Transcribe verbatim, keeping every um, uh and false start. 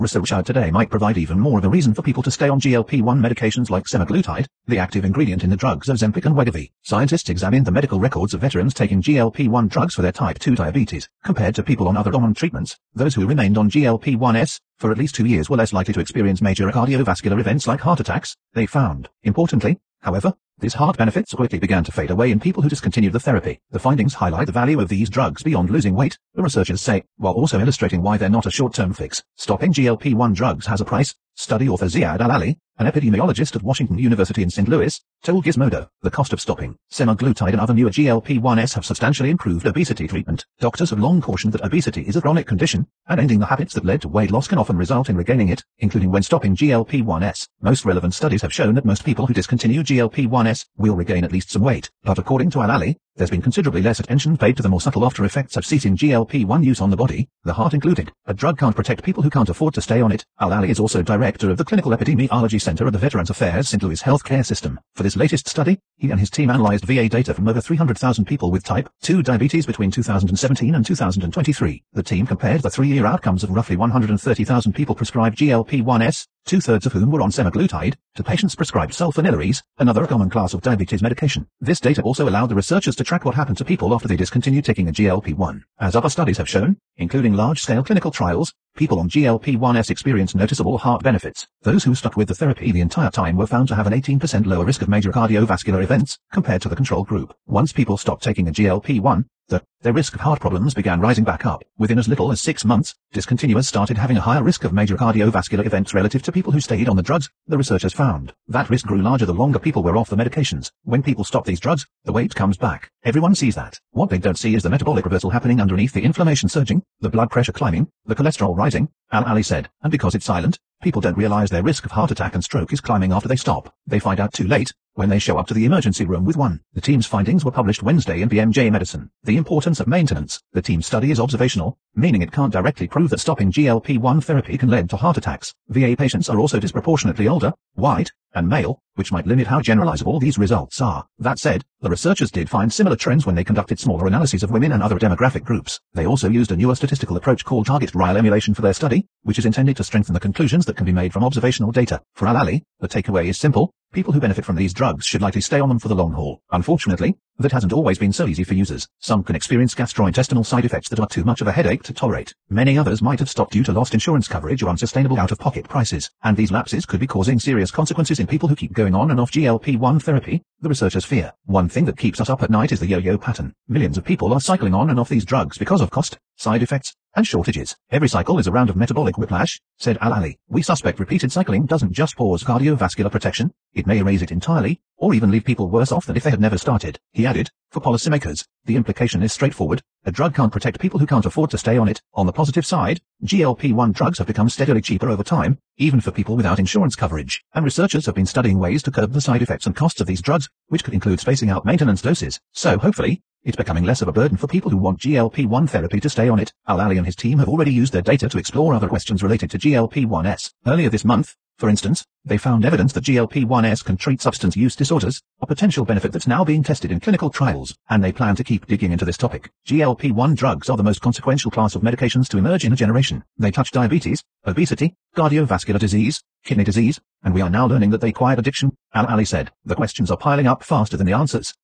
Research out today might provide even more of a reason for people to stay on G L P one medications like semaglutide, the active ingredient in the drugs Ozempic and Wegovy. Scientists examined the medical records of veterans taking G L P one drugs for their type two diabetes, compared to people on other common treatments. Those who remained on G L P one S for at least two years were less likely to experience major cardiovascular events like heart attacks, they found. Importantly, however, these heart benefits quickly began to fade away in people who discontinued the therapy. The findings highlight the value of these drugs beyond losing weight, the researchers say, while also illustrating why they're not a short-term fix. Stopping G L P one drugs has a price. Study author Ziad Al-Ali, an epidemiologist at Washington University in Saint Louis, told Gizmodo, the cost of stopping semaglutide and other newer G L P one S have substantially improved obesity treatment. Doctors have long cautioned that obesity is a chronic condition, and ending the habits that led to weight loss can often result in regaining it, including when stopping G L P one S. Most relevant studies have shown that most people who discontinue G L P one S will regain at least some weight, but according to Al-Ali, there's been considerably less attention paid to the more subtle after effects of ceasing G L P one use on the body, the heart included. A drug can't protect people who can't afford to stay on it. Al-Ali is also director of the Clinical Epidemiology Center at the Veterans Affairs Saint Louis Healthcare System. For this latest study, he and his team analyzed V A data from over three hundred thousand people with type two diabetes between two thousand seventeen and two thousand twenty-three. The team compared the three-year outcomes of roughly one hundred thirty thousand people prescribed G L P one S, two-thirds of whom were on semaglutide, to patients prescribed sulfonylureas, another common class of diabetes medication. This data also allowed the researchers to track what happened to people after they discontinued taking a G L P one. As other studies have shown, including large-scale clinical trials, people on G L P one S experienced noticeable heart benefits. Those who stuck with the therapy the entire time were found to have an eighteen percent lower risk of major cardiovascular events compared to the control group. Once people stopped taking a G L P one, the, their risk of heart problems began rising back up. Within as little as six months, discontinuers started having a higher risk of major cardiovascular events relative to people who stayed on the drugs, the researchers found. That risk grew larger the longer people were off the medications. When people stop these drugs, the weight comes back. Everyone sees that. What they don't see is the metabolic reversal happening underneath, the inflammation surging, the blood pressure climbing, the cholesterol rising, Al-Ali said, and because it's silent, people don't realize their risk of heart attack and stroke is climbing after they stop. They find out too late, when they show up to the emergency room with one. The team's findings were published Wednesday in B M J Medicine. The importance of maintenance. The team's study is observational, meaning it can't directly prove that stopping G L P one therapy can lead to heart attacks. V A patients are also disproportionately older, white, and male, which might limit how generalizable these results are. That said, the researchers did find similar trends when they conducted smaller analyses of women and other demographic groups. They also used a newer statistical approach called target trial emulation for their study, which is intended to strengthen the conclusions that can be made from observational data. For Al-Ali, the takeaway is simple. People who benefit from these drugs should likely stay on them for the long haul. Unfortunately, that hasn't always been so easy for users. Some can experience gastrointestinal side effects that are too much of a headache to tolerate. Many others might have stopped due to lost insurance coverage or unsustainable out-of-pocket prices. And these lapses could be causing serious consequences in people who keep going on and off G L P one therapy, the researchers fear. One thing that keeps us up at night is the yo-yo pattern. Millions of people are cycling on and off these drugs because of cost, side effects, and shortages. Every cycle is a round of metabolic whiplash, said Al-Ali. We suspect repeated cycling doesn't just pause cardiovascular protection, it may erase it entirely, or even leave people worse off than if they had never started. He added, for policymakers, the implication is straightforward. A drug can't protect people who can't afford to stay on it. On the positive side, G L P one drugs have become steadily cheaper over time, even for people without insurance coverage. And researchers have been studying ways to curb the side effects and costs of these drugs, which could include spacing out maintenance doses. So hopefully, it's becoming less of a burden for people who want G L P one therapy to stay on it. Al-Ali and his team have already used their data to explore other questions related to G L P one S. Earlier this month, for instance, they found evidence that G L P one S can treat substance use disorders, a potential benefit that's now being tested in clinical trials, and they plan to keep digging into this topic. G L P one drugs are the most consequential class of medications to emerge in a generation. They touch diabetes, obesity, cardiovascular disease, kidney disease, and we are now learning that they quiet addiction, Al-Ali said. The questions are piling up faster than the answers.